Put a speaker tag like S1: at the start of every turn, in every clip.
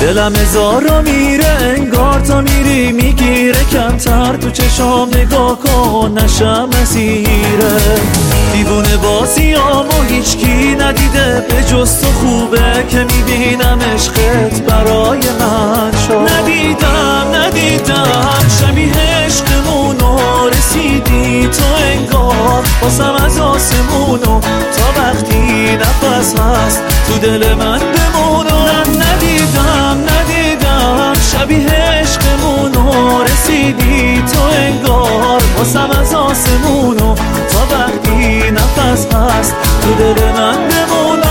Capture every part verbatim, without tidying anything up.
S1: دلم هزارا میره انگار تا میری میگیره، کمتر تو چشام نگاه کن نشم اسیره. دیوونه بازیامو هیچکی ندیده به جز تو، خوبه که میبینم عشقت برای من شد. ندیدم ندیدم شبیه عشقمونو، رسیدی تو انگار باسم از آسمونو، تا وقتی نفس هست تو دل من بمونو. ندیدم ندیدم شبیه عشقمونو، رسیدی تو انگار باسم از آسمونو، تا وقتی نفس هست تو دل من بمونو.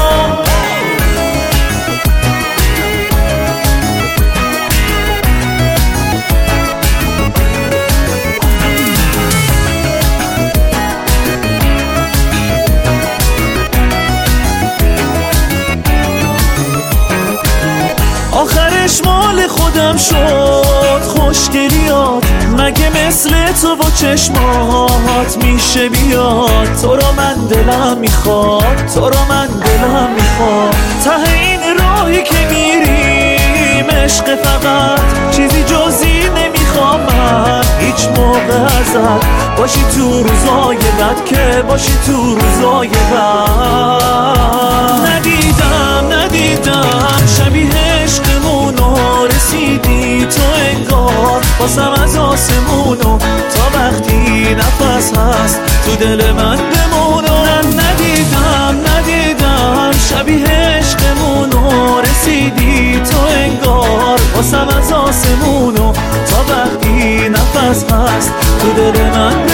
S1: آخرش مال خودم شد خوشگلیات، مگه مثل تو با چشمات میشه بیاد؟ تو رو من دلم میخواد، تو رو من دلم میخواد. ته این راهی که میریم عشق، فقط چیزی جزی نمیخوام من هیچ موقع ازت، باشی تو روزای بد که باشی تو روزای بد. ندیدم ندیدم شبیه عشقمونو، رسیدی تو انگار باسم از آسمونو، تا وقتی نفس هست تو دل من بمونو. ندیدم ندیدم شبیه عشقمونو، رسیدی تو انگار باسم از آسمونو، تا وقتی نفس هست تو دل من